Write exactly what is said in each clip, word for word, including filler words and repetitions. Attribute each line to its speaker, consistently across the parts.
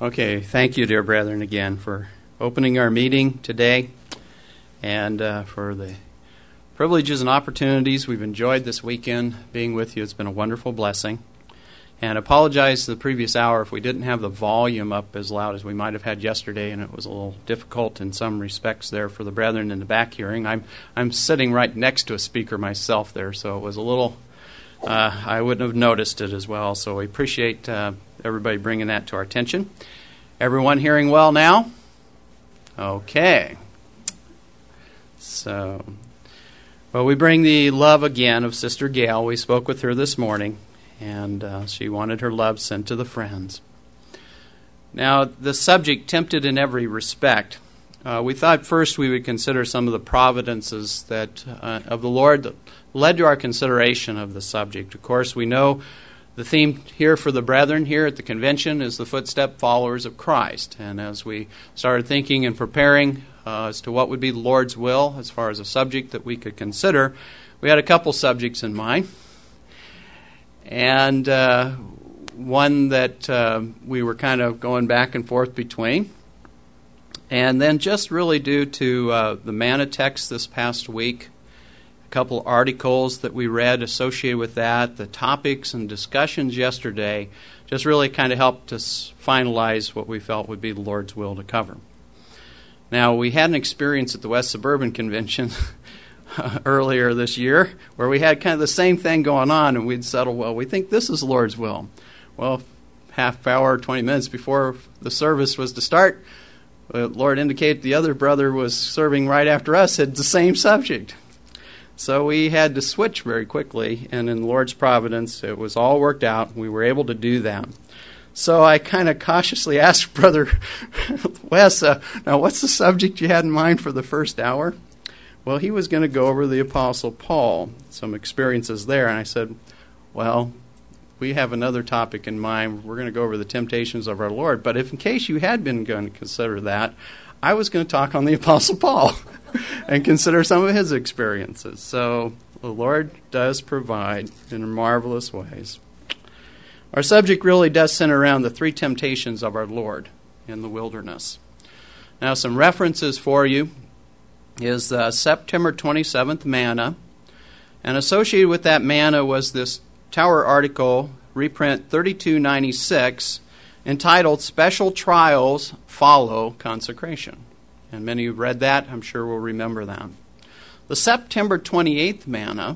Speaker 1: Okay, thank you, dear brethren, again for opening our meeting today and uh, for the privileges and opportunities we've enjoyed this weekend being with you. It's been a wonderful blessing. And apologize the previous hour if we didn't have the volume up as loud as we might have had yesterday, and it was a little difficult in some respects there for the brethren in the back hearing. I'm I'm sitting right next to a speaker myself there, so it was a little, uh, I wouldn't have noticed it as well. So we appreciate uh, everybody bringing that to our attention. Everyone hearing well now? Okay. So, well, we bring the love again of Sister Gail. We spoke with her this morning, and uh, she wanted her love sent to the friends. Now, the subject, tempted in every respect. Uh, we thought first we would consider some of the providences that uh, of the Lord that led to our consideration of the subject. Of course, we know the theme here for the brethren here at the convention is the footstep followers of Christ. And as we started thinking and preparing uh, as to what would be the Lord's will as far as a subject that we could consider, we had a couple subjects in mind. And uh, one that uh, we were kind of going back and forth between. And then just really due to uh, the manna text this past week, a couple articles that we read associated with that, the topics and discussions yesterday, just really kind of helped us finalize what we felt would be the Lord's will to cover. Now, we had an experience at the West Suburban Convention earlier this year where we had kind of the same thing going on, and we'd settle, well, we think this is the Lord's will. Well, half hour, twenty minutes before the service was to start, the Lord indicated the other brother was serving right after us had the same subject. So we had to switch very quickly, and in the Lord's providence, it was all worked out. We were able to do that. So I kind of cautiously asked Brother Wes, uh, now what's the subject you had in mind for the first hour? Well, he was going to go over the Apostle Paul, some experiences there. And I said, well, we have another topic in mind. We're going to go over the temptations of our Lord. But if in case you had been going to consider that, I was going to talk on the Apostle Paul and consider some of his experiences. So the Lord does provide in marvelous ways. Our subject really does center around the three temptations of our Lord in the wilderness. Now, some references for you is the September twenty-seventh manna. And associated with that manna was this Tower article, reprint thirty-two ninety-six, entitled Special Trials Follow Consecration. And many who've read that, I'm sure will remember that. The September twenty-eighth manna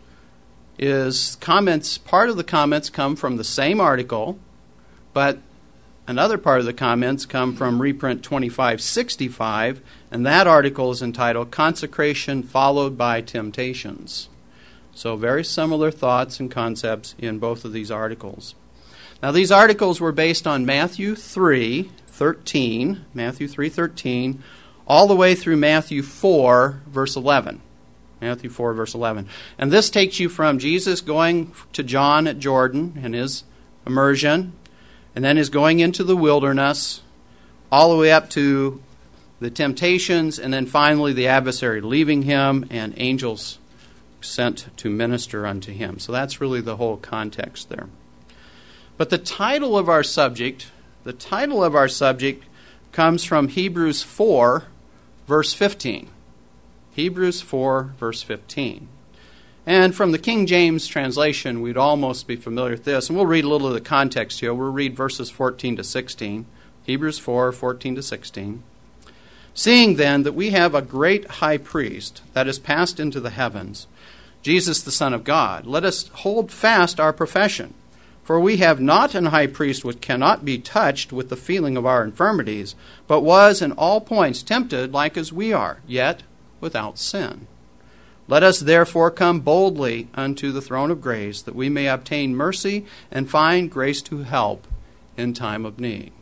Speaker 1: is comments, part of the comments come from the same article, but another part of the comments come from reprint twenty-five sixty-five, and that article is entitled Consecration Followed by Temptations. So very similar thoughts and concepts in both of these articles. Now, these articles were based on Matthew three thirteen, Matthew three thirteen, all the way through Matthew four, verse eleven. Matthew four, verse eleven. And this takes you from Jesus going to John at Jordan and his immersion, and then his going into the wilderness, all the way up to the temptations, and then finally the adversary leaving him and angels sent to minister unto him. So that's really the whole context there. But the title of our subject, the title of our subject comes from Hebrews four, verse fifteen. Hebrews four, verse fifteen. And from the King James translation, we'd almost be familiar with this. And we'll read a little of the context here. We'll read verses fourteen to sixteen. Hebrews four, fourteen to sixteen. Seeing then that we have a great high priest that is passed into the heavens, Jesus the Son of God, let us hold fast our profession. For we have not an high priest which cannot be touched with the feeling of our infirmities, but was in all points tempted like as we are, yet without sin. Let us therefore come boldly unto the throne of grace, that we may obtain mercy and find grace to help in time of need.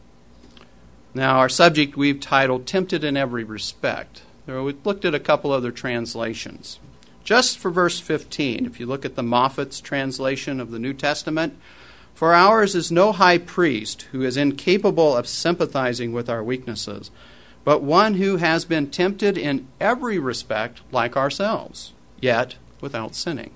Speaker 1: Now, our subject we've titled Tempted in Every Respect. We've looked at a couple other translations. Just for verse fifteen, if you look at the Moffat's translation of the New Testament, for ours is no high priest who is incapable of sympathizing with our weaknesses, but one who has been tempted in every respect like ourselves, yet without sinning.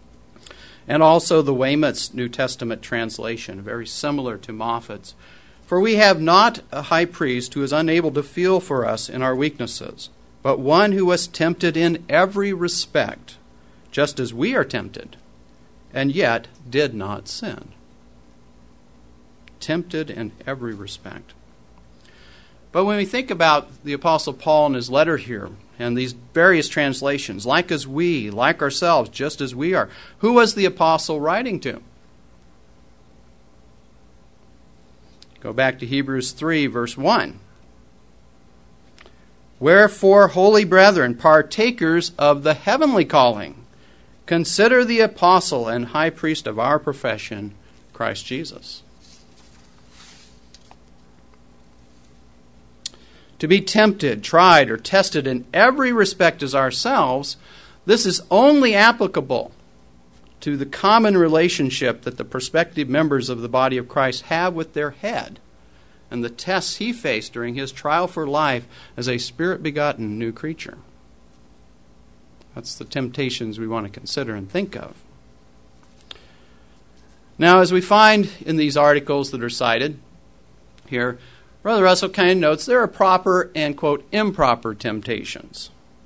Speaker 1: And also the Weymouth's New Testament translation, very similar to Moffat's. For we have not a high priest who is unable to feel for us in our weaknesses, but one who was tempted in every respect, just as we are tempted, and yet did not sin. Tempted in every respect. But when we think about the Apostle Paul and his letter here, and these various translations, like as we, like ourselves, just as we are, who was the apostle writing to? Go back to Hebrews three, verse one. Wherefore, holy brethren, partakers of the heavenly calling, consider the apostle and high priest of our profession, Christ Jesus. To be tempted, tried, or tested in every respect as ourselves, this is only applicable to the common relationship that the prospective members of the body of Christ have with their head and the tests he faced during his trial for life as a spirit-begotten new creature. That's the temptations we want to consider and think of. Now, as we find in these articles that are cited here, Brother Russell kind of notes there are proper and, quote, improper temptations.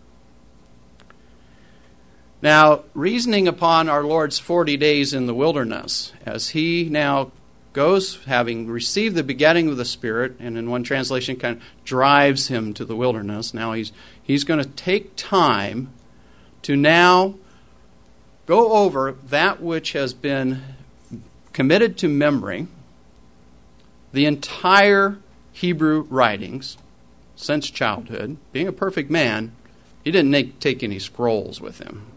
Speaker 1: Now, reasoning upon our Lord's forty days in the wilderness, as he now goes, having received the begetting of the Spirit, and in one translation kind of drives him to the wilderness, now he's, he's going to take time to now go over that which has been committed to memory, the entire Hebrew writings since childhood. Being a perfect man, he didn't take any scrolls with him.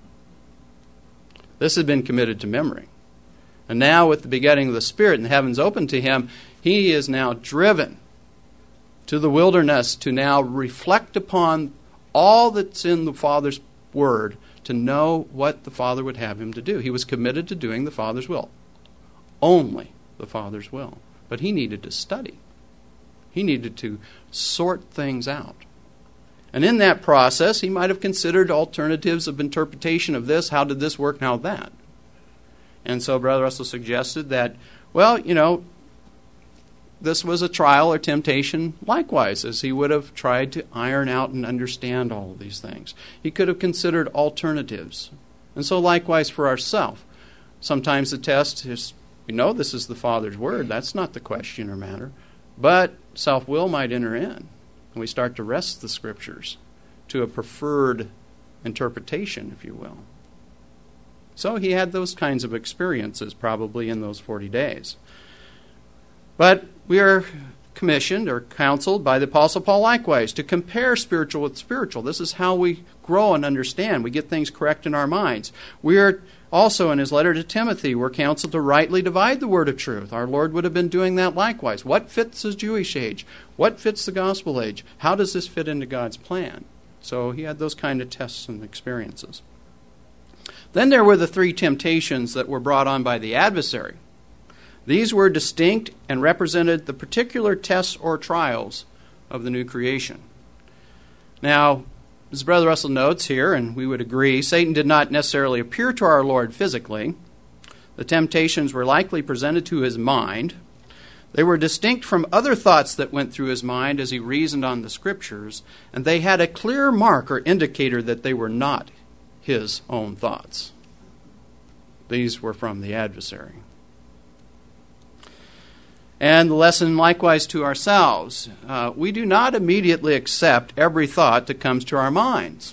Speaker 1: This had been committed to memory. And now with the begetting of the Spirit and the heavens open to him, he is now driven to the wilderness to now reflect upon all that's in the Father's Word, to know what the Father would have him to do. He was committed to doing the Father's will. Only the Father's will. But he needed to study. He needed to sort things out. And in that process, he might have considered alternatives of interpretation of this. How did this work? And how that? And so Brother Russell suggested that, well, you know, this was a trial or temptation likewise, as he would have tried to iron out and understand all of these things. He could have considered alternatives. And so likewise for ourselves. Sometimes the test is, we know this is the Father's Word. That's not the question or matter. But self-will might enter in, and we start to wrest the Scriptures to a preferred interpretation, if you will. So he had those kinds of experiences probably in those forty days. But we are commissioned or counseled by the Apostle Paul likewise to compare spiritual with spiritual. This is how we grow and understand. We get things correct in our minds. We are also, in his letter to Timothy, we're counseled to rightly divide the word of truth. Our Lord would have been doing that likewise. What fits the Jewish age? What fits the gospel age? How does this fit into God's plan? So he had those kind of tests and experiences. Then there were the three temptations that were brought on by the adversary. These were distinct and represented the particular tests or trials of the new creation. Now, as Brother Russell notes here, and we would agree, Satan did not necessarily appear to our Lord physically. The temptations were likely presented to his mind. They were distinct from other thoughts that went through his mind as he reasoned on the Scriptures, and they had a clear mark or indicator that they were not his own thoughts. These were from the adversary. And the lesson likewise to ourselves. Uh, we do not immediately accept every thought that comes to our minds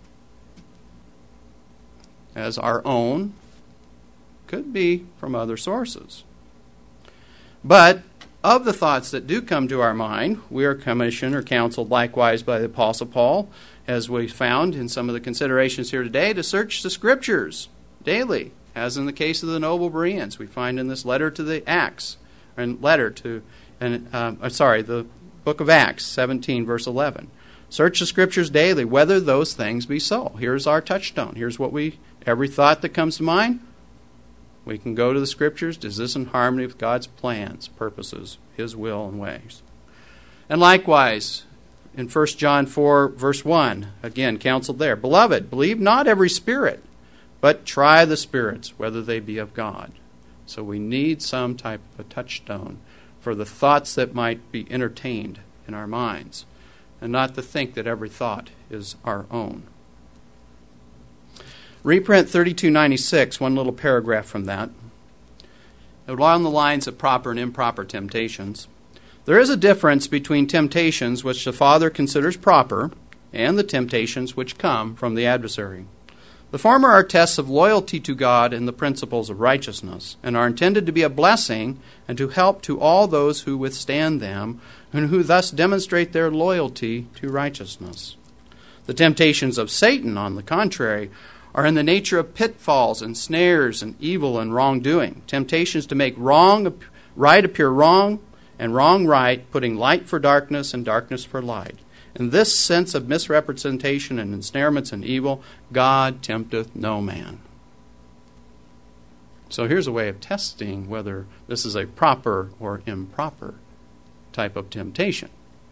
Speaker 1: as our own. Could be from other sources. But of the thoughts that do come to our mind, we are commissioned or counseled likewise by the Apostle Paul, as we found in some of the considerations here today, to search the Scriptures daily, as in the case of the noble Bereans. We find in this letter to the Acts, and letter to, and um, sorry, the book of Acts, seventeen, verse eleven. Search the Scriptures daily, whether those things be so. Here's our touchstone. Here's what we, every thought that comes to mind, we can go to the Scriptures. Is this in harmony with God's plans, purposes, His will and ways? And likewise, in First John four, verse one, again, counseled there. Beloved, believe not every spirit, but try the spirits, whether they be of God. So we need some type of a touchstone for the thoughts that might be entertained in our minds, and not to think that every thought is our own. Reprint thirty-two ninety-six, one little paragraph from that. Along the lines of proper and improper temptations, there is a difference between temptations which the Father considers proper and the temptations which come from the adversary. The former are tests of loyalty to God and the principles of righteousness, and are intended to be a blessing and to help to all those who withstand them, and who thus demonstrate their loyalty to righteousness. The temptations of Satan, on the contrary, are in the nature of pitfalls and snares and evil and wrongdoing, temptations to make wrong right appear wrong and wrong right, putting light for darkness and darkness for light. In this sense of misrepresentation and ensnarements and evil, God tempteth no man. So here's a way of testing whether this is a proper or improper type of temptation.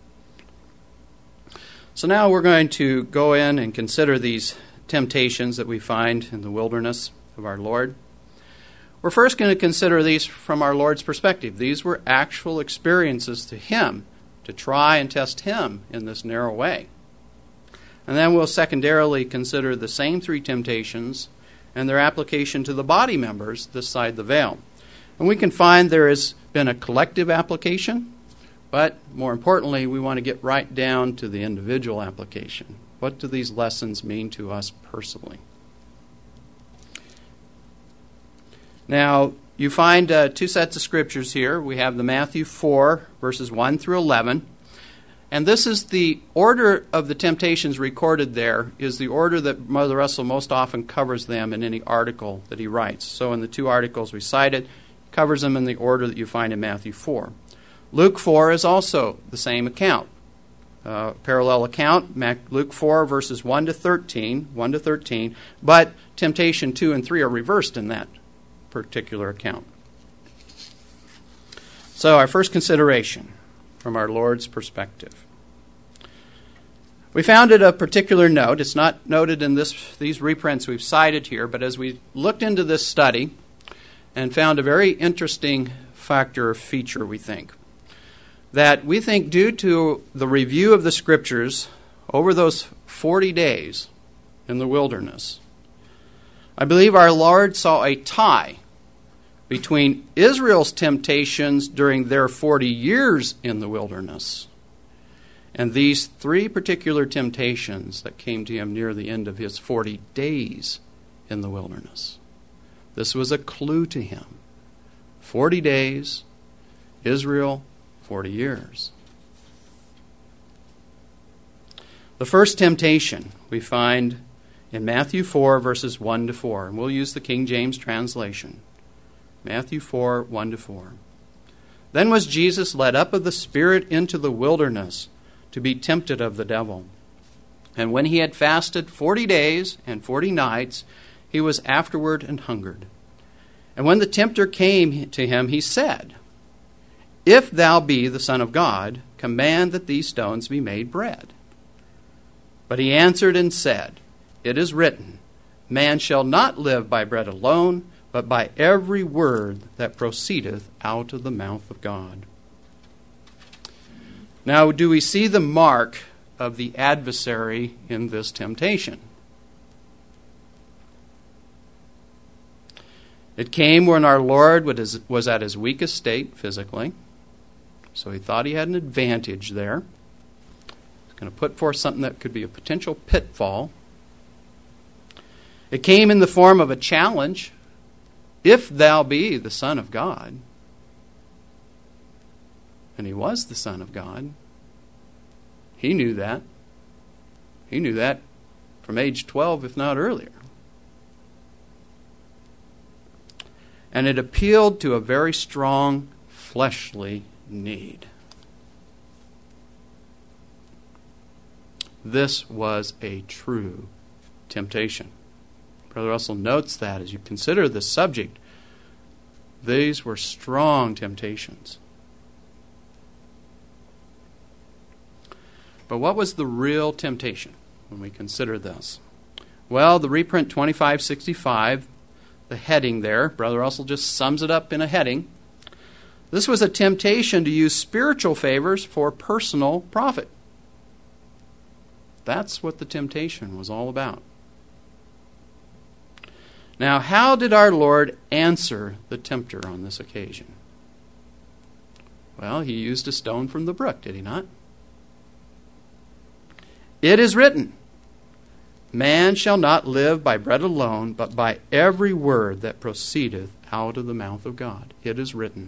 Speaker 1: So now we're going to go in and consider these temptations that we find in the wilderness of our Lord. We're first going to consider these from our Lord's perspective. These were actual experiences to Him, to try and test Him in this narrow way. And then we'll secondarily consider the same three temptations and their application to the body members this side the veil. And we can find there has been a collective application, but more importantly, we want to get right down to the individual application. What do these lessons mean to us personally? Now, you find uh, two sets of scriptures here. We have the Matthew four, verses one through eleven. And this is the order of the temptations recorded there, is the order that Mother Russell most often covers them in any article that he writes. So in the two articles we cited, he covers them in the order that you find in Matthew four. Luke four is also the same account. Uh, parallel account, Luke four, verses one to thirteen, one to thirteen, but temptation two and three are reversed in that particular account. So our first consideration from our Lord's perspective. We found it a particular note. It's not noted in this these reprints we've cited here, but as we looked into this study and found a very interesting factor or feature, we think, that we think due to the review of the Scriptures over those forty days in the wilderness, I believe our Lord saw a tie between Israel's temptations during their forty years in the wilderness and these three particular temptations that came to him near the end of his forty days in the wilderness. This was a clue to him. forty days, Israel, forty years. The first temptation we find in Matthew four, verses one to four. And we'll use the King James translation. Matthew four, one to four. Then was Jesus led up of the Spirit into the wilderness to be tempted of the devil. And when he had fasted forty days and forty nights, he was afterward and hungered. And when the tempter came to him, he said, If thou be the Son of God, command that these stones be made bread. But he answered and said, It is written, Man shall not live by bread alone, but by every word that proceedeth out of the mouth of God. Now, do we see the mark of the adversary in this temptation? It came when our Lord was at his weakest state physically, so he thought he had an advantage there. He's going to put forth something that could be a potential pitfall. It came in the form of a challenge. If thou be the Son of God. And he was the Son of God. He knew that. He knew that from age twelve, if not earlier. And it appealed to a very strong fleshly need. This was a true temptation. Brother Russell notes that as you consider this subject, these were strong temptations. But what was the real temptation when we consider this? Well, the reprint twenty-five sixty-five, the heading there, Brother Russell just sums it up in a heading. This was a temptation to use spiritual favors for personal profit. That's what the temptation was all about. Now, how did our Lord answer the tempter on this occasion? Well, he used a stone from the brook, did he not? It is written, man shall not live by bread alone, but by every word that proceedeth out of the mouth of God. It is written.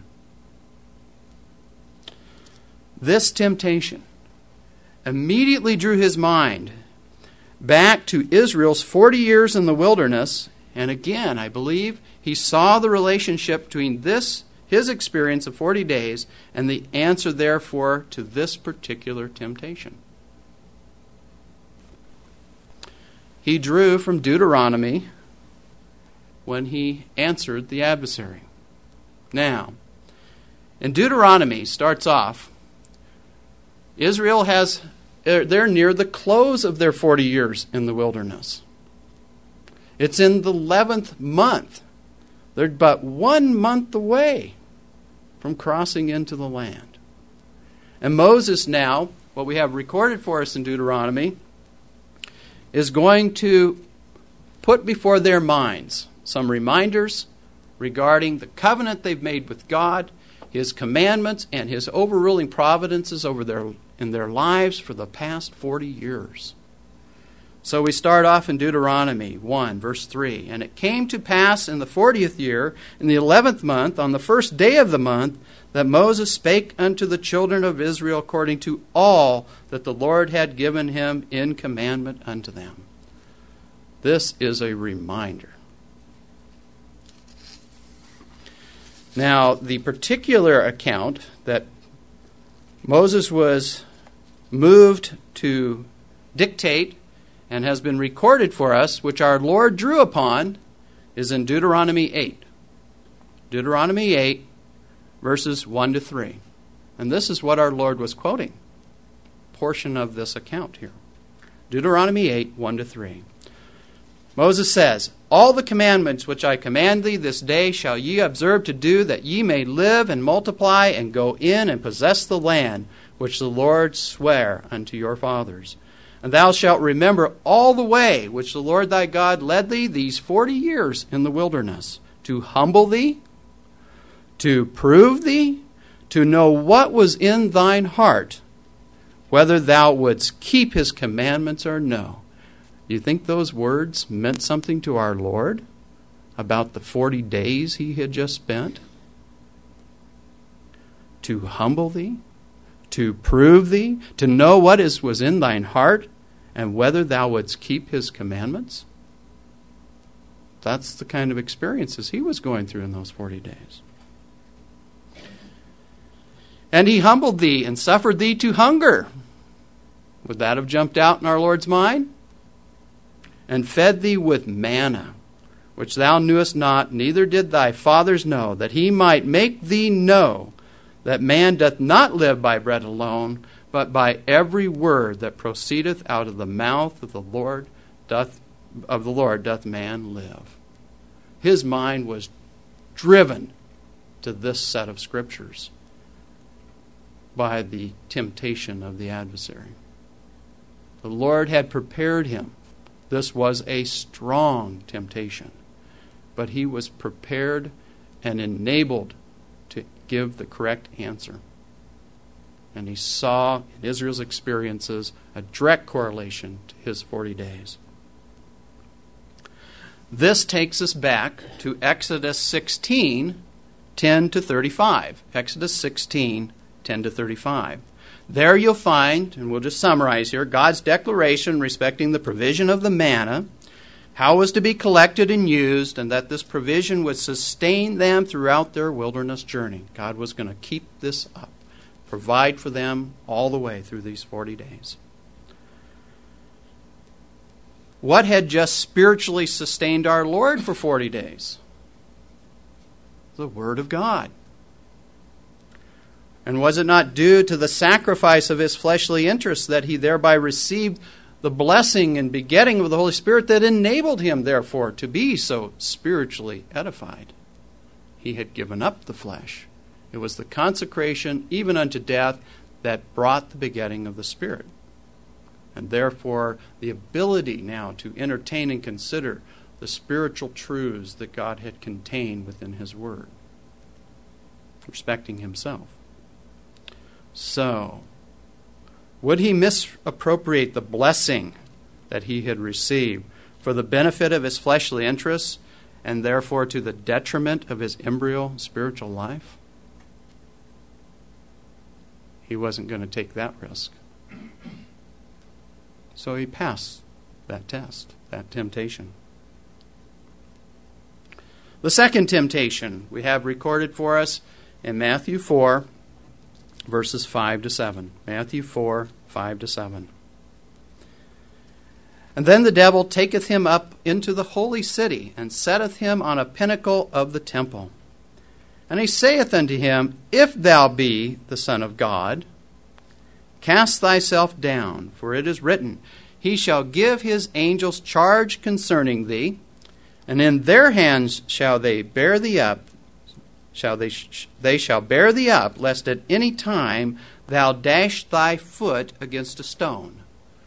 Speaker 1: This temptation immediately drew his mind back to Israel's forty years in the wilderness. And again, I believe he saw the relationship between this, his experience of forty days, and the answer, therefore, to this particular temptation. He drew from Deuteronomy when he answered the adversary. Now, in Deuteronomy starts off, Israel has, they're near the close of their forty years in the wilderness. It's in the eleventh month. They're but one month away from crossing into the land. And Moses now, what we have recorded for us in Deuteronomy, is going to put before their minds some reminders regarding the covenant they've made with God, His commandments, and His overruling providences over their in their lives for the past forty years. So we start off in Deuteronomy one, verse three. And it came to pass in the fortieth year, in the eleventh month, on the first day of the month, that Moses spake unto the children of Israel according to all that the Lord had given him in commandment unto them. This is a reminder. Now, the particular account that Moses was moved to dictate and has been recorded for us, which our Lord drew upon, is in Deuteronomy eight. Deuteronomy eight, verses one to three. And this is what our Lord was quoting. Portion of this account here. Deuteronomy eight, one to three. Moses says, all the commandments which I command thee this day shall ye observe to do, that ye may live and multiply and go in and possess the land which the Lord sware unto your fathers. And thou shalt remember all the way which the Lord thy God led thee these forty years in the wilderness, to humble thee, to prove thee, to know what was in thine heart, whether thou wouldst keep his commandments or no. You think those words meant something to our Lord about the forty days he had just spent? To humble thee, to prove thee, to know what is was in thine heart, and whether thou wouldst keep his commandments? That's the kind of experiences he was going through in those forty days. And he humbled thee and suffered thee to hunger. Would that have jumped out in our Lord's mind? And fed thee with manna, which thou knewest not, neither did thy fathers know, that he might make thee know that man doth not live by bread alone, but by every word that proceedeth out of the mouth of the Lord doth of the Lord doth man live. His mind was driven to this set of scriptures by the temptation of the adversary. The Lord had prepared him. This was a strong temptation, but he was prepared and enabled to give the correct answer. And he saw in Israel's experiences a direct correlation to his forty days. This takes us back to Exodus sixteen, ten to thirty-five. Exodus sixteen, ten to thirty-five. There you'll find, and we'll just summarize here, God's declaration respecting the provision of the manna, how it was to be collected and used, and that this provision would sustain them throughout their wilderness journey. God was going to keep this up, provide for them all the way through these forty days. What had just spiritually sustained our Lord for forty days? The Word of God. And was it not due to the sacrifice of his fleshly interests that he thereby received the blessing and begetting of the Holy Spirit that enabled him, therefore, to be so spiritually edified? He had given up the flesh It was the consecration, even unto death, that brought the begetting of the Spirit. And therefore, the ability now to entertain and consider the spiritual truths that God had contained within His Word, respecting Himself. So, would he misappropriate the blessing that he had received for the benefit of his fleshly interests and therefore to the detriment of his embryo spiritual life? He wasn't going to take that risk. So he passed that test, that temptation. The second temptation we have recorded for us in Matthew four, verses five to seven. Matthew four, five to seven. And then the devil taketh him up into the holy city, and setteth him on a pinnacle of the temple. And he saith unto him, If thou be the Son of God, cast thyself down, for it is written, He shall give his angels charge concerning thee, and in their hands shall they bear thee up, shall they sh- they shall bear thee up, lest at any time thou dash thy foot against a stone.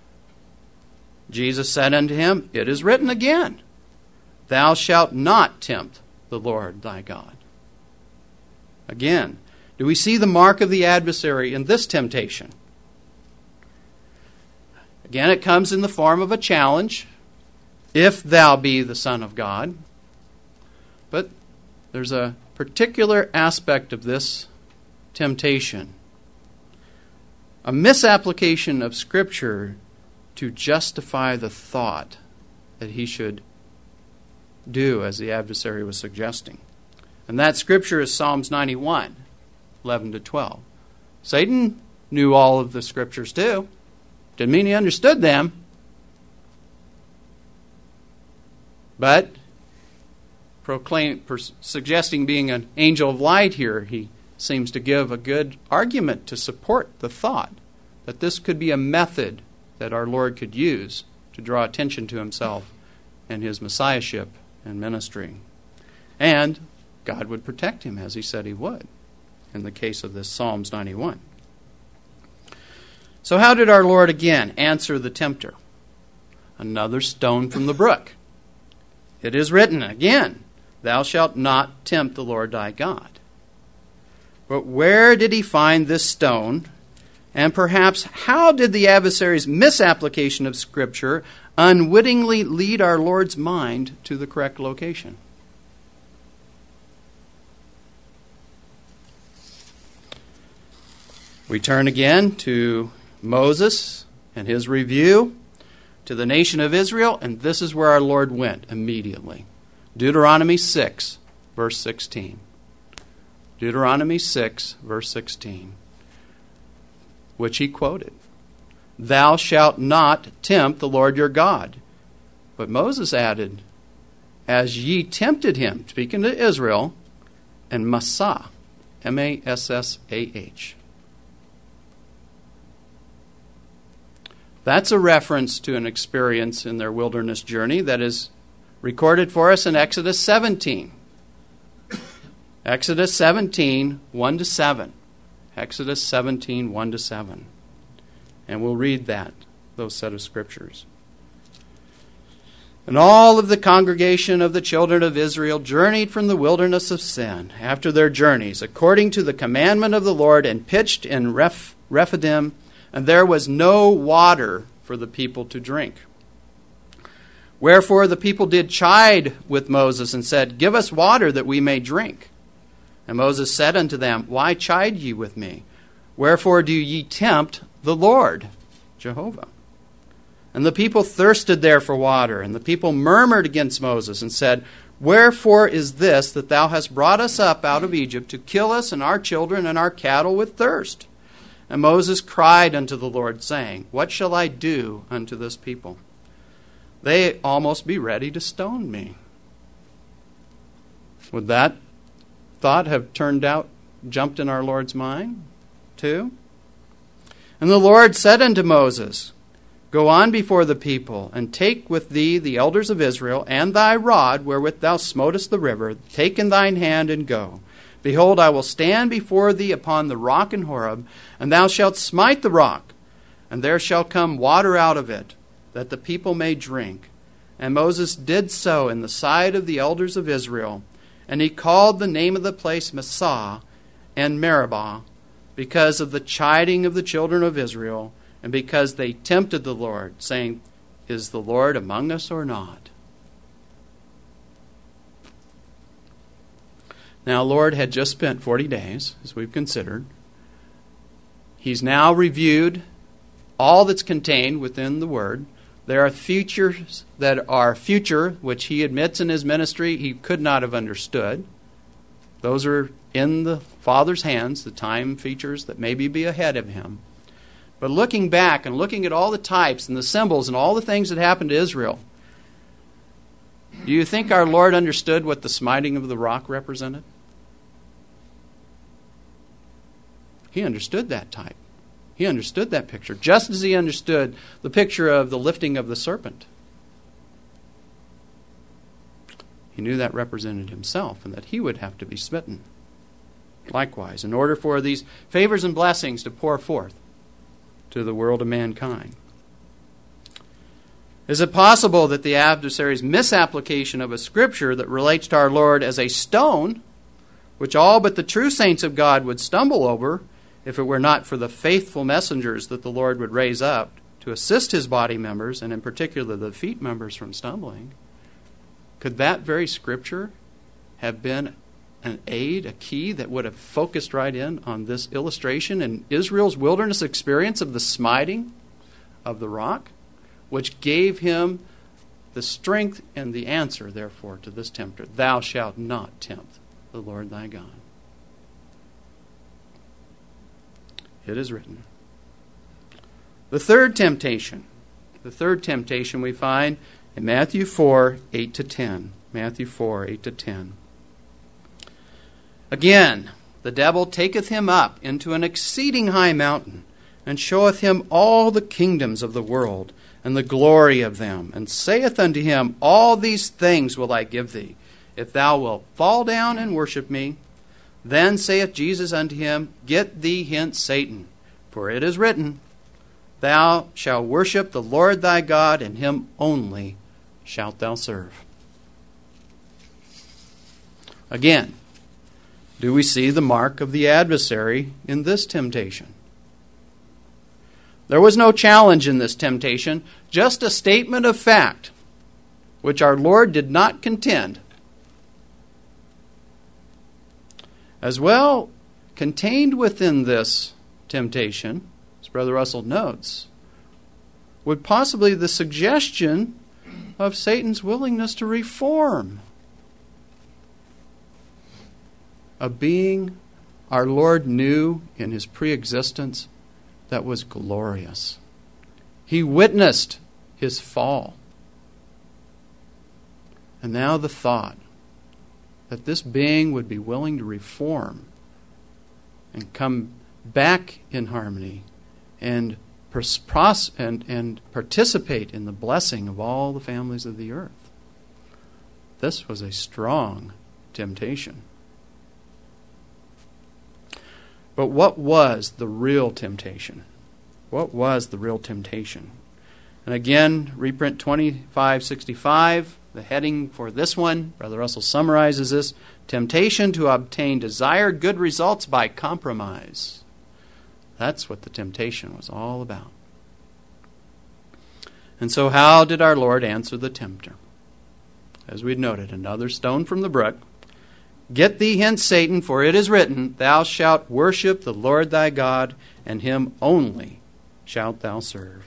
Speaker 1: Jesus said unto him, It is written again, Thou shalt not tempt the Lord thy God. Again, do we see the mark of the adversary in this temptation? Again, it comes in the form of a challenge, if thou be the Son of God. But there's a particular aspect of this temptation, a misapplication of Scripture to justify the thought that he should do as the adversary was suggesting. And that Scripture is Psalms ninety-one, eleven to twelve. Satan knew all of the Scriptures too. Didn't mean he understood them. But proclaim, pers- suggesting being an angel of light here, he seems to give a good argument to support the thought that this could be a method that our Lord could use to draw attention to himself and his messiahship and ministry. And God would protect him as he said he would in the case of this Psalms ninety-one. So how did our Lord again answer the tempter? Another stone from the brook. It is written again, Thou shalt not tempt the Lord thy God. But where did he find this stone? And perhaps how did the adversary's misapplication of Scripture unwittingly lead our Lord's mind to the correct location? We turn again to Moses and his review to the nation of Israel, and this is where our Lord went immediately. Deuteronomy six, verse sixteen. Deuteronomy six, verse sixteen, which he quoted. Thou shalt not tempt the Lord your God. But Moses added, As ye tempted him, speaking to Israel, and Massah, M A S S A H. That's a reference to an experience in their wilderness journey that is recorded for us in Exodus seventeen. Exodus seventeen, one to seven. Exodus seventeen, one to seven. And we'll read that, those set of scriptures. And all of the congregation of the children of Israel journeyed from the wilderness of Sin after their journeys, according to the commandment of the Lord, and pitched in Reph- Rephidim, and there was no water for the people to drink. Wherefore the people did chide with Moses, and said, Give us water that we may drink. And Moses said unto them, Why chide ye with me? Wherefore do ye tempt the Lord, Jehovah? And the people thirsted there for water, and the people murmured against Moses, and said, Wherefore is this that thou hast brought us up out of Egypt to kill us and our children and our cattle with thirst? And Moses cried unto the Lord, saying, What shall I do unto this people? They almost be ready to stone me. Would that thought have turned out, jumped in our Lord's mind, too? And the Lord said unto Moses, Go on before the people, and take with thee the elders of Israel, and thy rod wherewith thou smotest the river, take in thine hand, and go. Behold, I will stand before thee upon the rock in Horeb, and thou shalt smite the rock, and there shall come water out of it, that the people may drink. And Moses did so in the sight of the elders of Israel, and he called the name of the place Massah and Meribah, because of the chiding of the children of Israel, and because they tempted the Lord, saying, Is the Lord among us or not? Now, Lord had just spent forty days, as we've considered. He's now reviewed all that's contained within the Word. There are features that are future, which he admits in his ministry he could not have understood. Those are in the Father's hands, the time features that maybe be ahead of him. But looking back and looking at all the types and the symbols and all the things that happened to Israel, do you think our Lord understood what the smiting of the rock represented? He understood that type. He understood that picture, just as he understood the picture of the lifting of the serpent. He knew that represented himself and that he would have to be smitten. Likewise, in order for these favors and blessings to pour forth to the world of mankind. Is it possible that the adversary's misapplication of a scripture that relates to our Lord as a stone, which all but the true saints of God would stumble over, if it were not for the faithful messengers that the Lord would raise up to assist his body members, and in particular the feet members, from stumbling, could that very scripture have been an aid, a key that would have focused right in on this illustration in Israel's wilderness experience of the smiting of the rock, which gave him the strength and the answer, therefore, to this tempter? Thou shalt not tempt the Lord thy God. It is written. The third temptation. The third temptation we find in Matthew four, eight to ten. Matthew four, eight to ten. Again, the devil taketh him up into an exceeding high mountain, and showeth him all the kingdoms of the world, and the glory of them, and saith unto him, All these things will I give thee, if thou wilt fall down and worship me. Then saith Jesus unto him, Get thee hence, Satan, for it is written, Thou shalt worship the Lord thy God, and him only shalt thou serve. Again, do we see the mark of the adversary in this temptation? There was no challenge in this temptation, just a statement of fact, which our Lord did not contend. As well, contained within this temptation, as Brother Russell notes, would possibly the suggestion of Satan's willingness to reform a being our Lord knew in his pre-existence that was glorious. He witnessed his fall. And now the thought that this being would be willing to reform and come back in harmony and, pros- and, and participate in the blessing of all the families of the earth. This was a strong temptation. But what was the real temptation? What was the real temptation? And again, reprint twenty-five sixty-five, the heading for this one, Brother Russell summarizes this: temptation to obtain desired good results by compromise. That's what the temptation was all about. And so how did our Lord answer the tempter? As we'd noted, another stone from the brook. Get thee hence, Satan, for it is written, Thou shalt worship the Lord thy God, and him only shalt thou serve.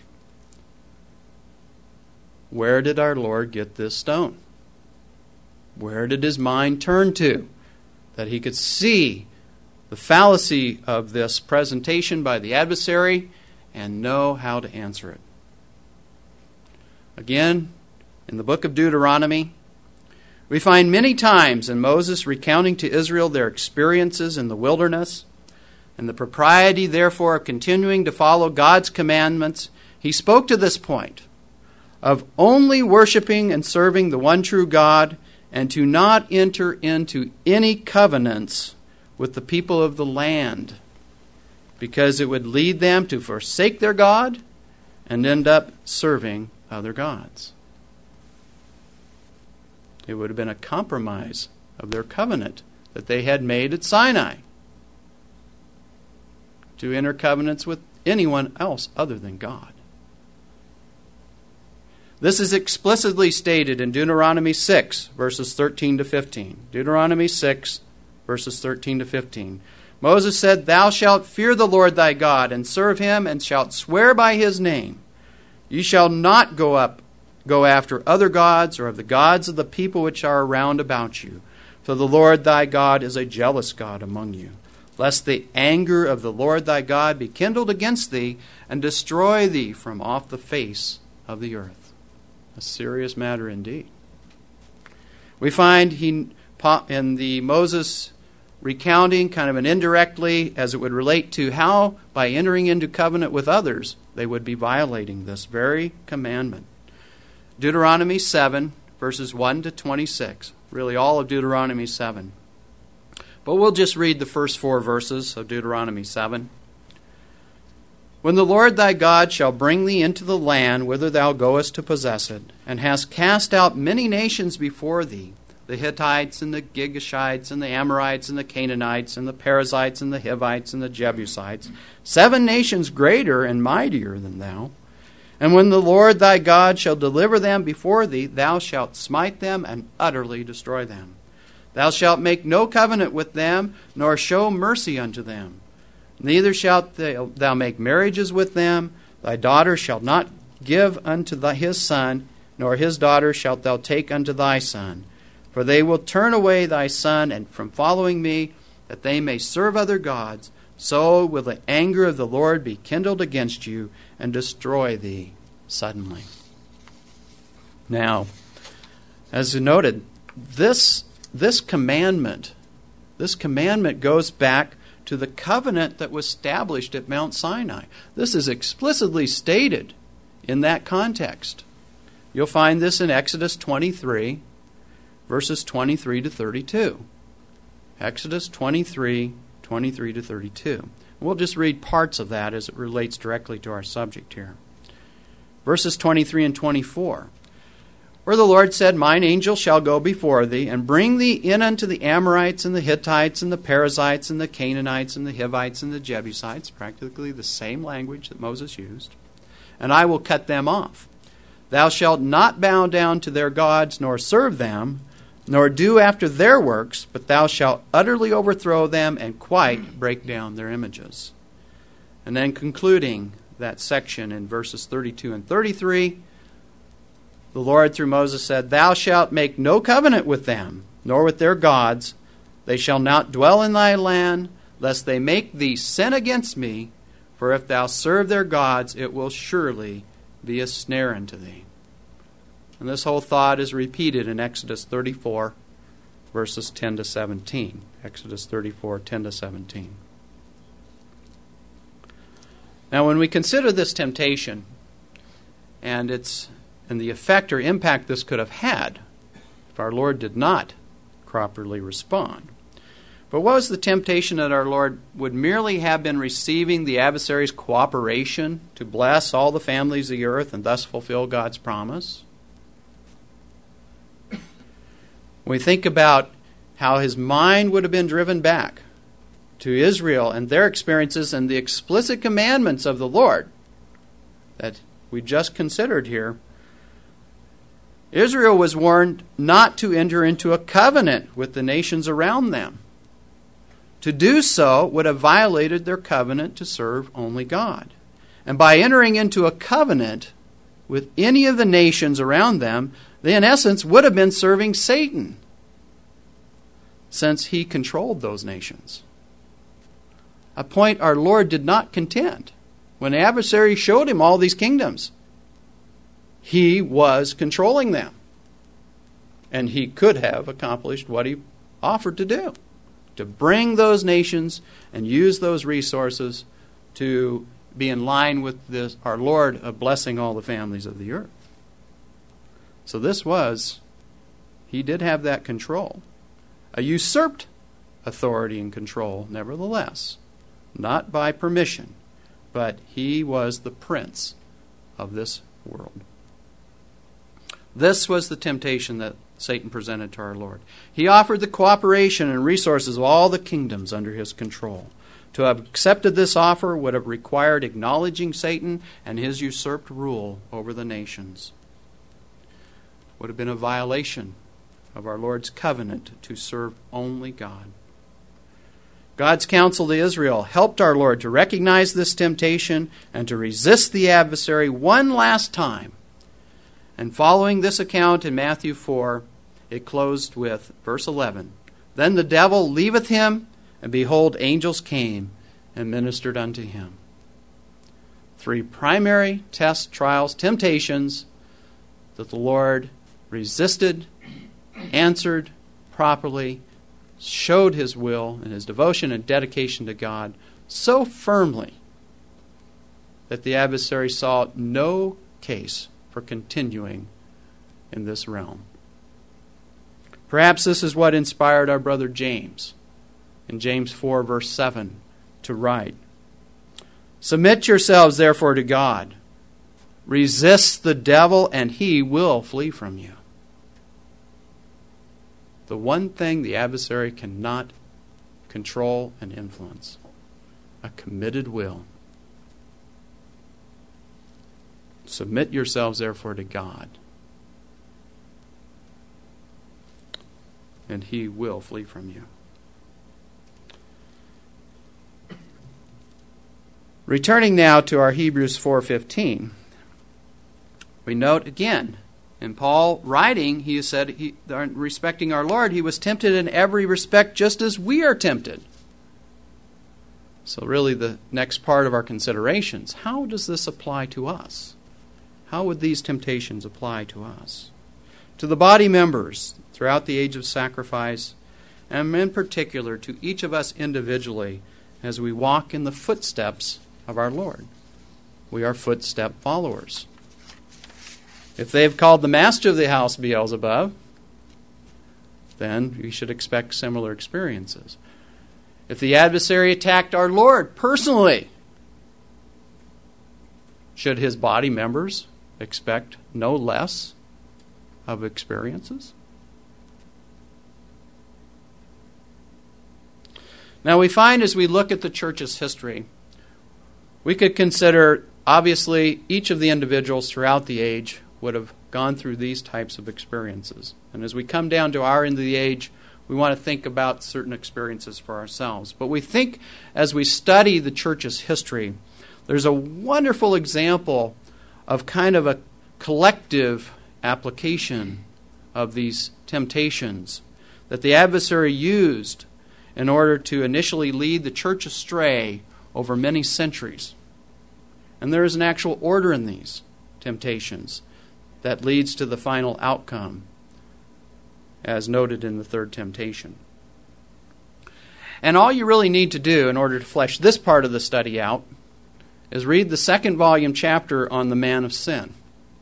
Speaker 1: Where did our Lord get this stone? Where did his mind turn to that he could see the fallacy of this presentation by the adversary and know how to answer it? Again, in the book of Deuteronomy, we find many times in Moses recounting to Israel their experiences in the wilderness and the propriety, therefore, of continuing to follow God's commandments. He spoke to this point of only worshiping and serving the one true God, and to not enter into any covenants with the people of the land, because it would lead them to forsake their God and end up serving other gods. It would have been a compromise of their covenant that they had made at Sinai, to enter covenants with anyone else other than God. This is explicitly stated in Deuteronomy six, verses thirteen to fifteen. Deuteronomy six, verses thirteen to fifteen. Moses said, "Thou shalt fear the Lord thy God, and serve him, and shalt swear by his name. Ye shall not go up, go after other gods, or of the gods of the people which are around about you. For the Lord thy God is a jealous God among you, lest the anger of the Lord thy God be kindled against thee, and destroy thee from off the face of the earth." A serious matter indeed. We find he in the Moses recounting, kind of an indirectly, as it would relate to how, by entering into covenant with others, they would be violating this very commandment. Deuteronomy seven, verses one to twenty-six. Really all of Deuteronomy seven. But we'll just read the first four verses of Deuteronomy seven. "When the Lord thy God shall bring thee into the land whither thou goest to possess it, and hast cast out many nations before thee, the Hittites and the Girgashites and the Amorites and the Canaanites and the Perizzites and the Hivites and the Jebusites, seven nations greater and mightier than thou. And when the Lord thy God shall deliver them before thee, thou shalt smite them and utterly destroy them. Thou shalt make no covenant with them, nor show mercy unto them. Neither shalt thou make marriages with them. Thy daughter shalt not give unto thy, his son, nor his daughter shalt thou take unto thy son. For they will turn away thy son and from following me, that they may serve other gods. So will the anger of the Lord be kindled against you, and destroy thee suddenly." Now, as noted, this, this commandment, this commandment goes back to the covenant that was established at Mount Sinai. This is explicitly stated in that context. You'll find this in Exodus twenty-three, verses twenty-three to thirty-two. Exodus twenty-three, twenty-three to thirty-two. We'll just read parts of that as it relates directly to our subject here. Verses twenty-three and twenty-four. "Where the Lord said, Mine angel shall go before thee, and bring thee in unto the Amorites, and the Hittites, and the Perizzites, and the Canaanites, and the Hivites, and the Jebusites," practically the same language that Moses used, "and I will cut them off. Thou shalt not bow down to their gods, nor serve them, nor do after their works, but thou shalt utterly overthrow them, and quite break down their images." And then concluding that section in verses thirty-two and thirty-three, the Lord through Moses said, "Thou shalt make no covenant with them, nor with their gods. They shall not dwell in thy land, lest they make thee sin against me. For if thou serve their gods, it will surely be a snare unto thee." And this whole thought is repeated in Exodus thirty-four, verses ten to seventeen. Exodus thirty-four, ten to seventeen. Now, when we consider this temptation and its and the effect or impact this could have had if our Lord did not properly respond. But what was the temptation that our Lord would merely have been receiving the adversary's cooperation to bless all the families of the earth and thus fulfill God's promise? When we think about how his mind would have been driven back to Israel and their experiences and the explicit commandments of the Lord that we just considered here, Israel was warned not to enter into a covenant with the nations around them. To do so would have violated their covenant to serve only God. And by entering into a covenant with any of the nations around them, they in essence would have been serving Satan, since he controlled those nations. A point our Lord did not contend. When the adversary showed him all these kingdoms, he was controlling them. And he could have accomplished what he offered to do, to bring those nations and use those resources to be in line with this, our Lord of blessing all the families of the earth. So this was, he did have that control. A usurped authority and control, nevertheless, not by permission, but he was the prince of this world. This was the temptation that Satan presented to our Lord. He offered the cooperation and resources of all the kingdoms under his control. To have accepted this offer would have required acknowledging Satan and his usurped rule over the nations. Would have been a violation of our Lord's covenant to serve only God. God's counsel to Israel helped our Lord to recognize this temptation and to resist the adversary one last time. And following this account in Matthew four, it closed with verse eleven. Then the devil leaveth him, and behold, angels came and ministered unto him. Three primary tests, trials, temptations that the Lord resisted, answered properly, showed his will and his devotion and dedication to God so firmly that the adversary saw no case for continuing in this realm. Perhaps this is what inspired our brother James in James four, verse seven, to write, "Submit yourselves therefore to God. Resist the devil, and he will flee from you." The one thing the adversary cannot control and influence, a committed will. Submit yourselves therefore to God, and he will flee from you. Returning now to our Hebrews four fifteen, we note again, in Paul writing, he said, he, respecting our Lord, he was tempted in every respect just as we are tempted. So really the next part of our considerations, how does this apply to us? How would these temptations apply to us? To the body members throughout the age of sacrifice, and in particular to each of us individually as we walk in the footsteps of our Lord. We are footstep followers. If they have called the master of the house Beelzebub, then we should expect similar experiences. If the adversary attacked our Lord personally, should his body members expect no less of experiences? Now we find as we look at the church's history, we could consider, obviously, each of the individuals throughout the age would have gone through these types of experiences. And as we come down to our end of the age, we want to think about certain experiences for ourselves. But we think as we study the church's history, there's a wonderful example of kind of a collective application of these temptations that the adversary used in order to initially lead the church astray over many centuries. And there is an actual order in these temptations that leads to the final outcome, as noted in the third temptation. And all you really need to do in order to flesh this part of the study out is read the second volume chapter on the man of sin.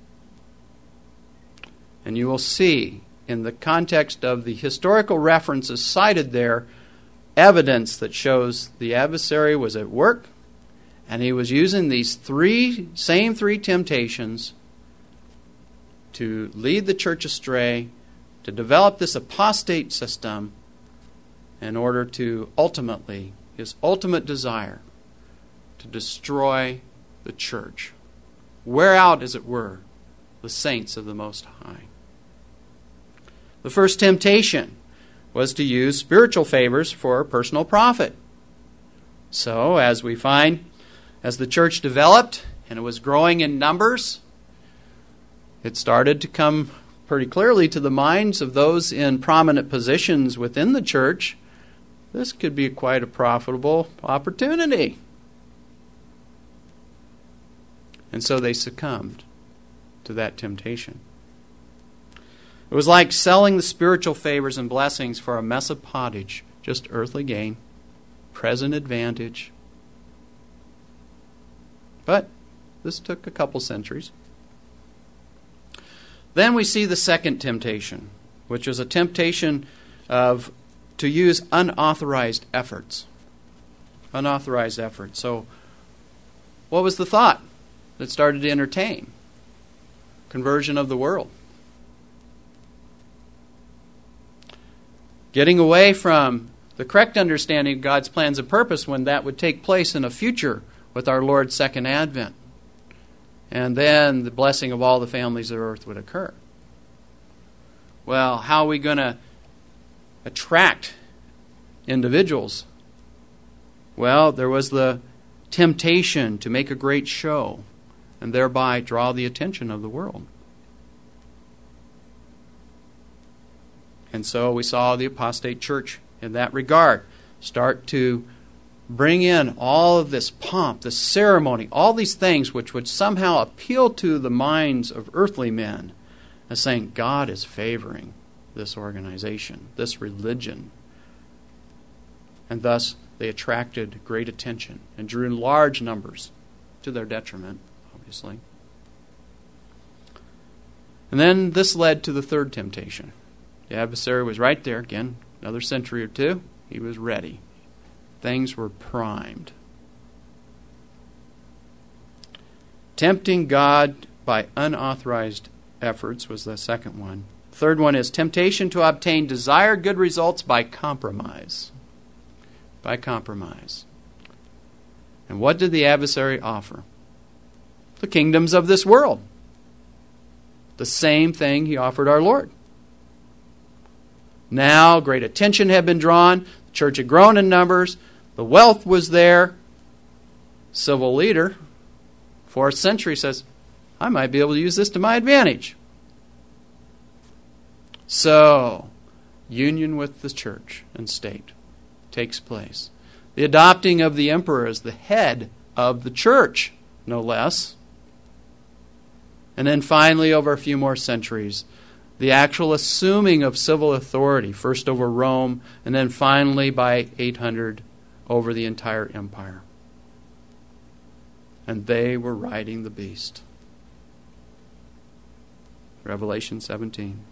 Speaker 1: And you will see, in the context of the historical references cited there, evidence that shows the adversary was at work, and he was using these three, same three temptations to lead the church astray, to develop this apostate system in order to ultimately, his ultimate desire, to destroy the church. Wear out, as it were, the saints of the Most High. The first temptation was to use spiritual favors for personal profit. So, as we find, as the church developed and it was growing in numbers, it started to come pretty clearly to the minds of those in prominent positions within the church, this could be quite a profitable opportunity. And so they succumbed to that temptation. It was like selling the spiritual favors and blessings for a mess of pottage, just earthly gain, present advantage. But this took a couple centuries. Then we see the second temptation, which was a temptation of to use unauthorized efforts. Unauthorized efforts. So, what was the thought that started to entertain? Conversion of the world. Getting away from the correct understanding of God's plans and purpose when that would take place in a future with our Lord's second advent. And then the blessing of all the families of earth would occur. Well, how are we going to attract individuals? Well, there was the temptation to make a great show and thereby draw the attention of the world. And so we saw the apostate church in that regard start to bring in all of this pomp, this ceremony, all these things which would somehow appeal to the minds of earthly men as saying God is favoring this organization, this religion. And thus they attracted great attention and drew in large numbers to their detriment, obviously. And then this led to the third temptation. The adversary was right there, again, another century or two. He was ready. Things were primed. Tempting God by unauthorized efforts was the second one. Third one is temptation to obtain desired good results by compromise. By compromise. And what did the adversary offer? The kingdoms of this world. The same thing he offered our Lord. Now, great attention had been drawn. The church had grown in numbers. The wealth was there. Civil leader, fourth century, says, I might be able to use this to my advantage. So, union with the church and state takes place. The adopting of the emperor as the head of the church, no less. And then finally, over a few more centuries, the actual assuming of civil authority, first over Rome, and then finally by eight hundred over the entire empire. And they were riding the beast. Revelation seventeen.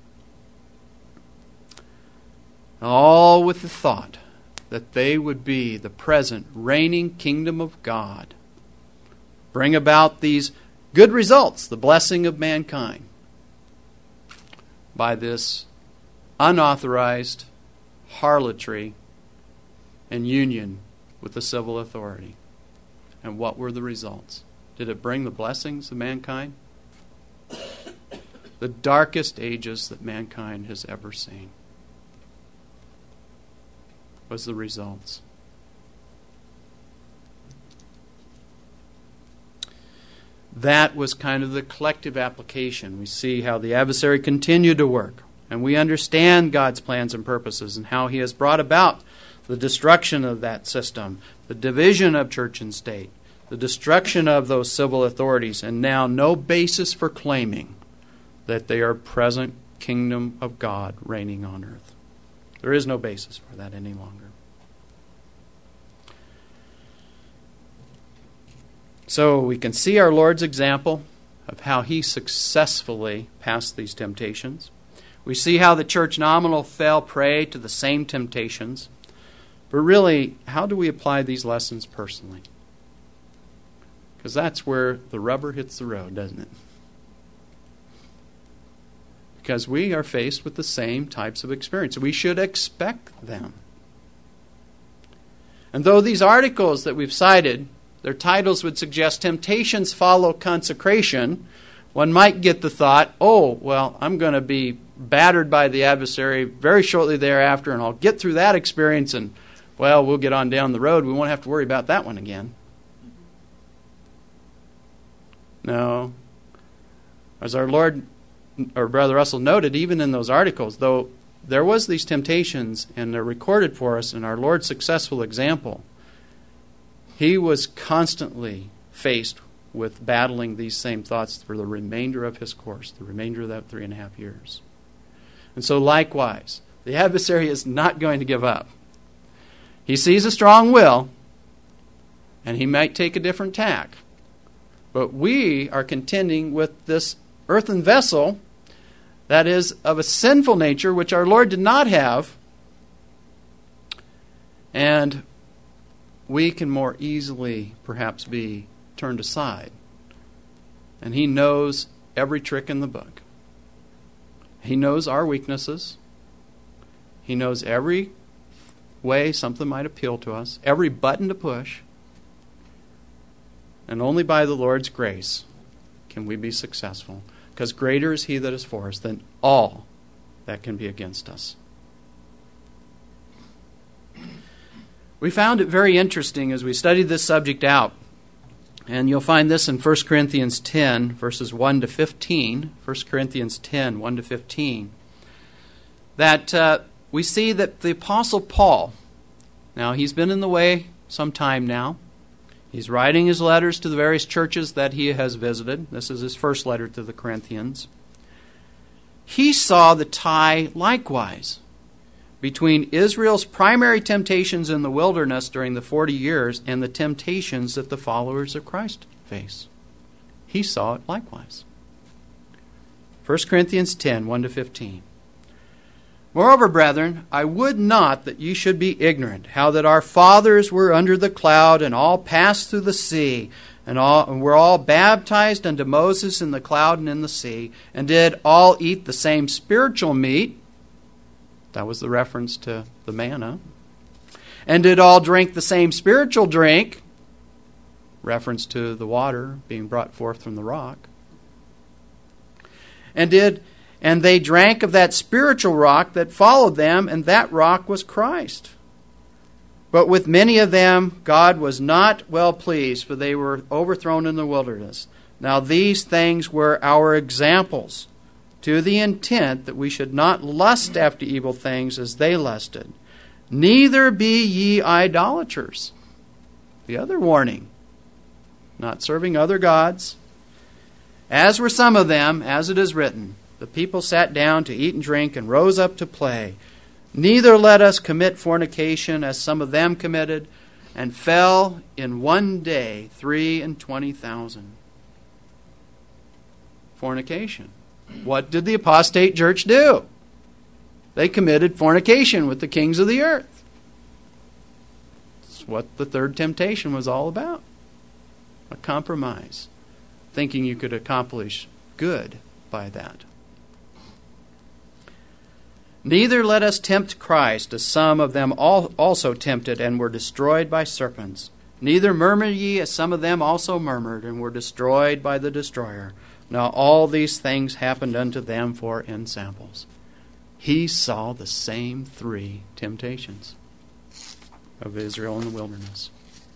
Speaker 1: All with the thought that they would be the present reigning kingdom of God. Bring about these good results, the blessing of mankind, by this unauthorized harlotry and union with the civil authority. And what were the results? Did it bring the blessings of mankind? The darkest ages that mankind has ever seen was the results. That was kind of the collective application. We see how the adversary continued to work, and we understand God's plans and purposes and how He has brought about the destruction of that system, the division of church and state, the destruction of those civil authorities, and now no basis for claiming that they are present kingdom of God reigning on earth. There is no basis for that any longer. So we can see our Lord's example of how He successfully passed these temptations. We see how the church nominal fell prey to the same temptations. But really, how do we apply these lessons personally? Because that's where the rubber hits the road, doesn't it? Because we are faced with the same types of experience. We should expect them. And though these articles that we've cited, their titles would suggest temptations follow consecration, one might get the thought, oh, well, I'm going to be battered by the adversary very shortly thereafter, and I'll get through that experience, and, well, we'll get on down the road. We won't have to worry about that one again. No. As our Lord, or Brother Russell noted, even in those articles, though there was these temptations, and they're recorded for us in our Lord's successful example, He was constantly faced with battling these same thoughts for the remainder of His course, the remainder of that three and a half years. And so likewise, the adversary is not going to give up. He sees a strong will, and he might take a different tack. But we are contending with this earthen vessel that is of a sinful nature, which our Lord did not have, And we can more easily perhaps be turned aside. And He knows every trick in the book. He knows our weaknesses. He knows every way something might appeal to us, every button to push. And only by the Lord's grace can we be successful, because greater is He that is for us than all that can be against us. We found it very interesting as we studied this subject out, and you'll find this in First Corinthians ten, verses one to fifteen, First Corinthians ten, one to fifteen, that uh, we see that the Apostle Paul, now he's been in the way some time now. He's writing his letters to the various churches that he has visited. This is his first letter to the Corinthians. He saw the tie likewise between Israel's primary temptations in the wilderness during the forty years and the temptations that the followers of Christ face. He saw it likewise. First Corinthians ten, one to fifteen. Moreover, brethren, I would not that ye should be ignorant, how that our fathers were under the cloud, and all passed through the sea, and all and were all baptized unto Moses in the cloud and in the sea, and did all eat the same spiritual meat. That was the reference to the manna. And did all drink the same spiritual drink, reference to the water being brought forth from the rock. And did and they drank of that spiritual rock that followed them, and that rock was Christ. But with many of them God was not well pleased, for they were overthrown in the wilderness. Now these things were our examples, to the intent that we should not lust after evil things as they lusted. Neither be ye idolaters. The other warning, not serving other gods. As were some of them, as it is written, the people sat down to eat and drink and rose up to play. Neither let us commit fornication, as some of them committed, and fell in one day three and twenty thousand. Fornication. What did the apostate church do? They committed fornication with the kings of the earth. That's what the third temptation was all about. A compromise. Thinking you could accomplish good by that. Neither let us tempt Christ, as some of them also tempted, and were destroyed by serpents. Neither murmur ye, as some of them also murmured, and were destroyed by the destroyer. Now all these things happened unto them for ensamples. He saw the same three temptations of Israel in the wilderness.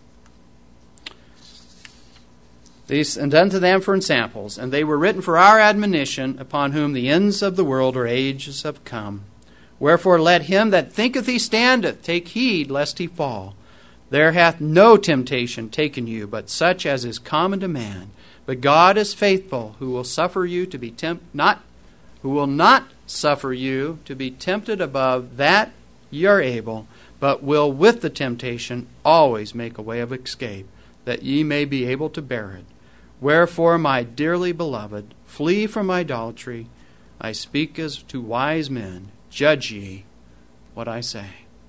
Speaker 1: These, and unto them for ensamples, and they were written for our admonition, upon whom the ends of the world or ages have come. Wherefore let him that thinketh he standeth take heed lest he fall. There hath no temptation taken you, but such as is common to man. But God is faithful, who will suffer you to be tempt not, who will not suffer you to be tempted above that ye are able, but will with the temptation always make a way of escape, that ye may be able to bear it. Wherefore, my dearly beloved, flee from idolatry. I speak as to wise men. Judge ye what I say.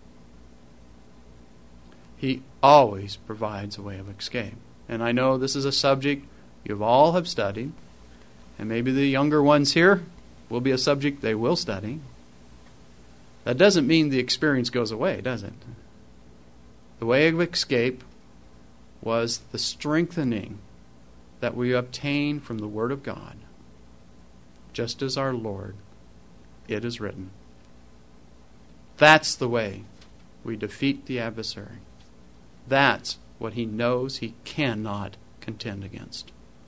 Speaker 1: He always provides a way of escape. And I know this is a subject you all have studied, and maybe the younger ones here will be a subject they will study. That doesn't mean the experience goes away, does it? The way of escape was the strengthening that we obtain from the Word of God, just as our Lord, it is written. That's the way we defeat the adversary. That's what he knows he cannot contend against.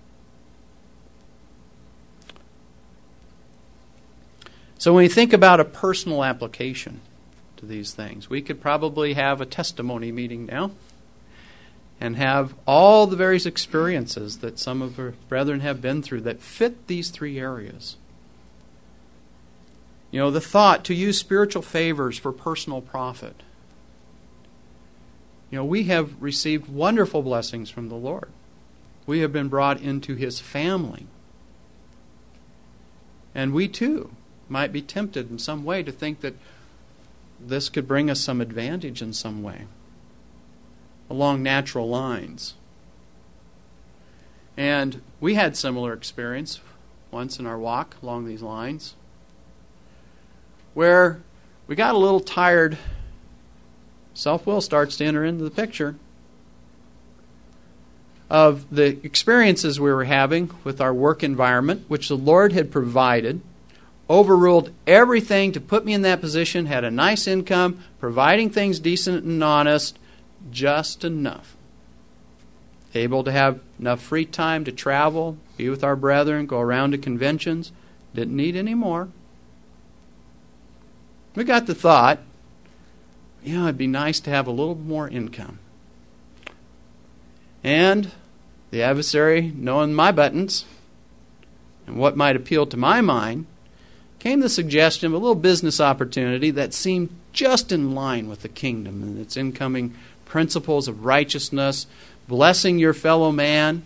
Speaker 1: So when we think about a personal application to these things, we could probably have a testimony meeting now and have all the various experiences that some of our brethren have been through that fit these three areas. You know, the thought to use spiritual favors for personal profit. You know, we have received wonderful blessings from the Lord. We have been brought into His family. And we too might be tempted in some way to think that this could bring us some advantage in some way, along natural lines. And we had similar experience once in our walk along these lines, where we got a little tired. Self-will starts to enter into the picture of the experiences we were having with our work environment, which the Lord had provided, overruled everything to put me in that position, had a nice income, providing things decent and honest, just enough. Able to have enough free time to travel, be with our brethren, go around to conventions. Didn't need any more. We got the thought, you know, it'd be nice to have a little more income. And the adversary, knowing my buttons and what might appeal to my mind, came the suggestion of a little business opportunity that seemed just in line with the kingdom and its incoming principles of righteousness, blessing your fellow man.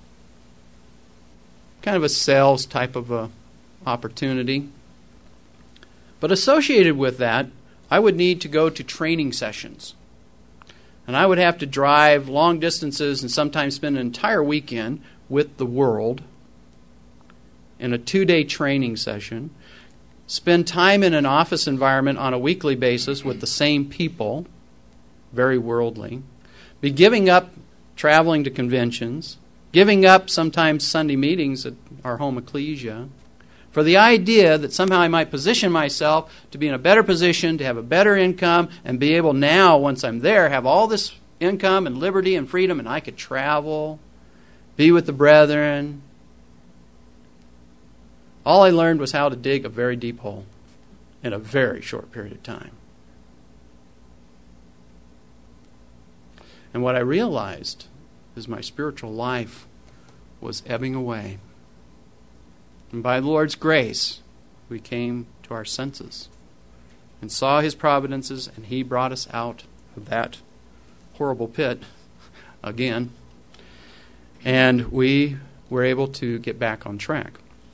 Speaker 1: Kind of a sales type of a opportunity. But associated with that, I would need to go to training sessions. And I would have to drive long distances and sometimes spend an entire weekend with the world in a two-day training session. Spend time in an office environment on a weekly basis with the same people, very worldly. Be giving up traveling to conventions, giving up sometimes Sunday meetings at our home ecclesia, for the idea that somehow I might position myself to be in a better position, to have a better income, and be able now, once I'm there, have all this income and liberty and freedom, and I could travel, be with the brethren. All I learned was how to dig a very deep hole in a very short period of time. And what I realized is my spiritual life was ebbing away. And by the Lord's grace, we came to our senses and saw His providences, and He brought us out of that horrible pit again. And we were able to get back on track.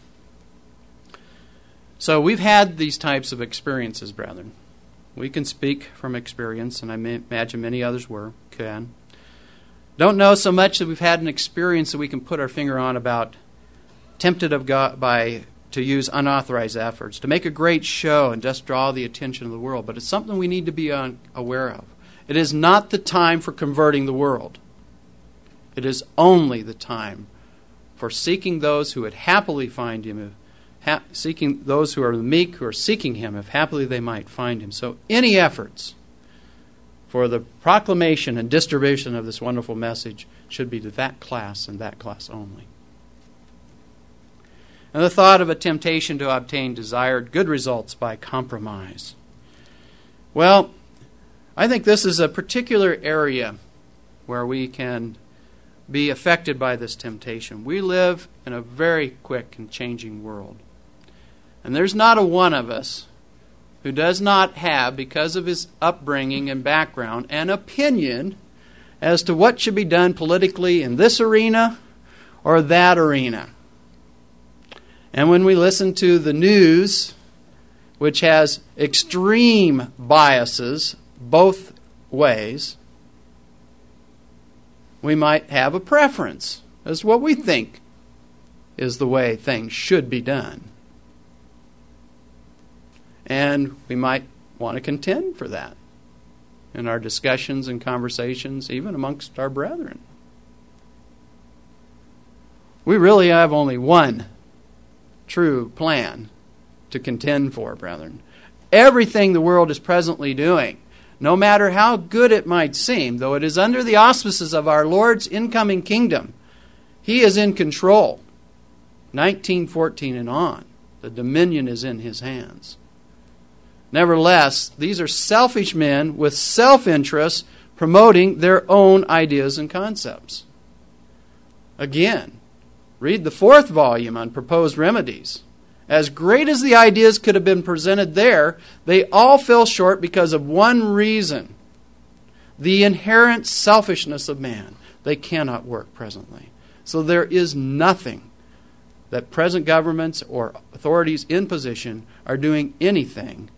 Speaker 1: So we've had these types of experiences, brethren. We can speak from experience, and I may imagine many others were, can. Don't know so much that we've had an experience that we can put our finger on about tempted of God by to use unauthorized efforts, to make a great show and just draw the attention of the world. But it's something we need to be un- aware of. It is not the time for converting the world. It is only the time for seeking those who would happily find Him, ha- seeking those who are meek, who are seeking Him, if happily they might find Him. So any efforts for the proclamation and distribution of this wonderful message should be to that class and that class only. And the thought of a temptation to obtain desired good results by compromise. Well, I think this is a particular area where we can be affected by this temptation. We live in a very quick and changing world. And there's not a one of us who does not have, because of his upbringing and background, an opinion as to what should be done politically in this arena or that arena. And when we listen to the news, which has extreme biases both ways, we might have a preference as to what we think is the way things should be done. And we might want to contend for that in our discussions and conversations, even amongst our brethren. We really have only one true plan to contend for, brethren. Everything the world is presently doing, no matter how good it might seem, though it is under the auspices of our Lord's incoming kingdom, He is in control. nineteen fourteen and on, the dominion is in His hands. Nevertheless, these are selfish men with self-interest promoting their own ideas and concepts. Again, read the fourth volume on proposed remedies. As great as the ideas could have been presented there, they all fell short because of one reason: the inherent selfishness of man. They cannot work presently. So there is nothing that present governments or authorities in position are doing anything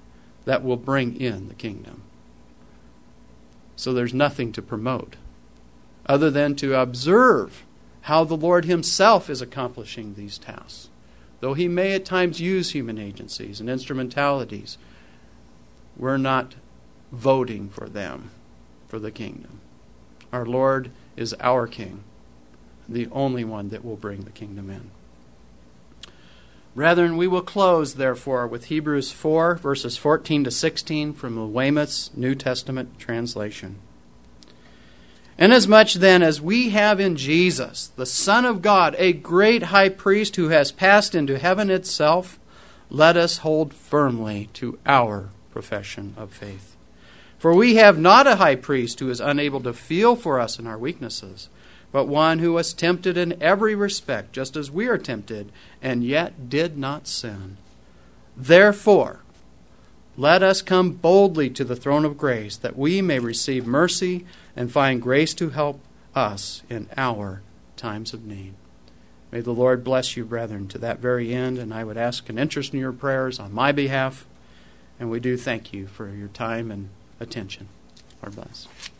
Speaker 1: that will bring in the kingdom. So there's nothing to promote other than to observe how the Lord himself is accomplishing these tasks. Though he may at times use human agencies and instrumentalities, we're not voting for them, for the kingdom. Our Lord is our King, the only one that will bring the kingdom in. Brethren, we will close, therefore, with Hebrews four, verses fourteen to sixteen from the Weymouth's New Testament translation. Inasmuch then as we have in Jesus, the Son of God, a great high priest who has passed into heaven itself, let us hold firmly to our profession of faith. For we have not a high priest who is unable to feel for us in our weaknesses, but one who was tempted in every respect, just as we are tempted, and yet did not sin. Therefore, let us come boldly to the throne of grace, that we may receive mercy and find grace to help us in our times of need. May the Lord bless you, brethren, to that very end, and I would ask an interest in your prayers on my behalf, and we do thank you for your time and attention. Lord bless.